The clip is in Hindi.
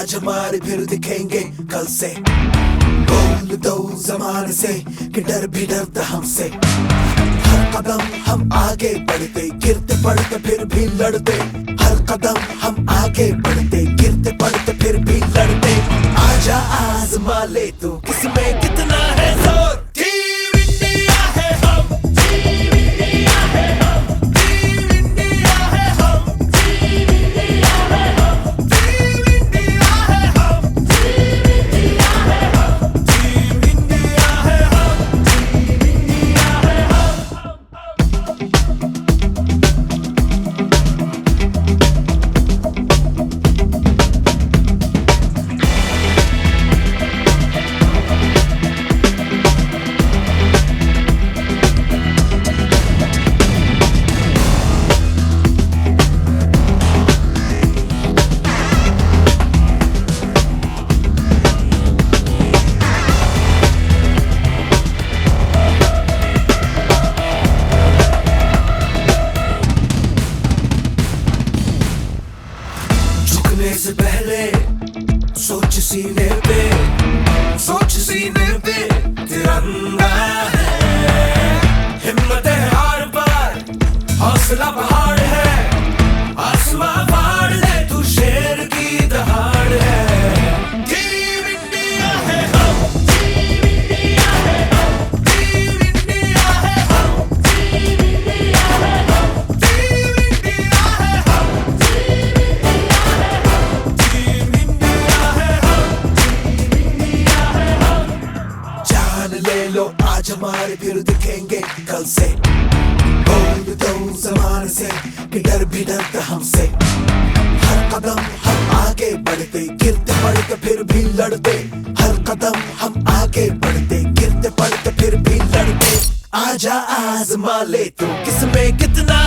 आज हमारे फिर दिखेंगे कल से। बोल दो जमाने से कि डर भी डरता हमसे। हर कदम हम आगे बढ़ते, गिरते पड़ते फिर भी लड़ते। हर कदम हम आगे बढ़ते, गिरते पड़ते फिर भी लड़ते। आजा आजमा ले तू किसमें कितना है जोर। टीम इंडिया है हम, टीम इंडिया है हम, टीम इंडिया है हम, टीम इंडिया है हम, टीम इंडिया है हम, टीम इंडिया है हम, टीम इंडिया है हम, टीम इंडिया है झुकने से पहले सोच सीने पे, सोच सीने पे तिरंगा है। हिम्मत है हार पर, हौसला पहाड़ है। आसमां फाड़ दे तू शेर की दहाड़ है। टीम इंडिया है हम, टीम इंडिया है हम, टीम इंडिया है हम, टीम इंडिया है हम, टीम इंडिया है हम, टीम इंडिया है हम, टीम इंडिया है हम। जान ले लो आज हमारे फिर दिखेंगे कल से। बोल दो जमाने से कि डर भी डरता हमसे। हर कदम हम आगे बढ़ते, गिरते पड़ते फिर भी लड़ते। हर कदम हम आगे बढ़ते, गिरते पड़ते फिर भी लड़ते। आजा आजमा ले तू किसमें कितना